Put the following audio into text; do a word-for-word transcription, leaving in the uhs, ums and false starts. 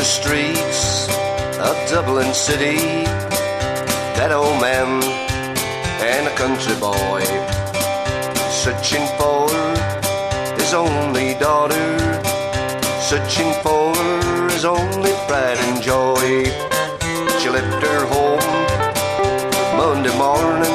the streets of Dublin City, that old man and a country boy, searching for his only daughter, searching for his only pride and joy. She left her home Monday morning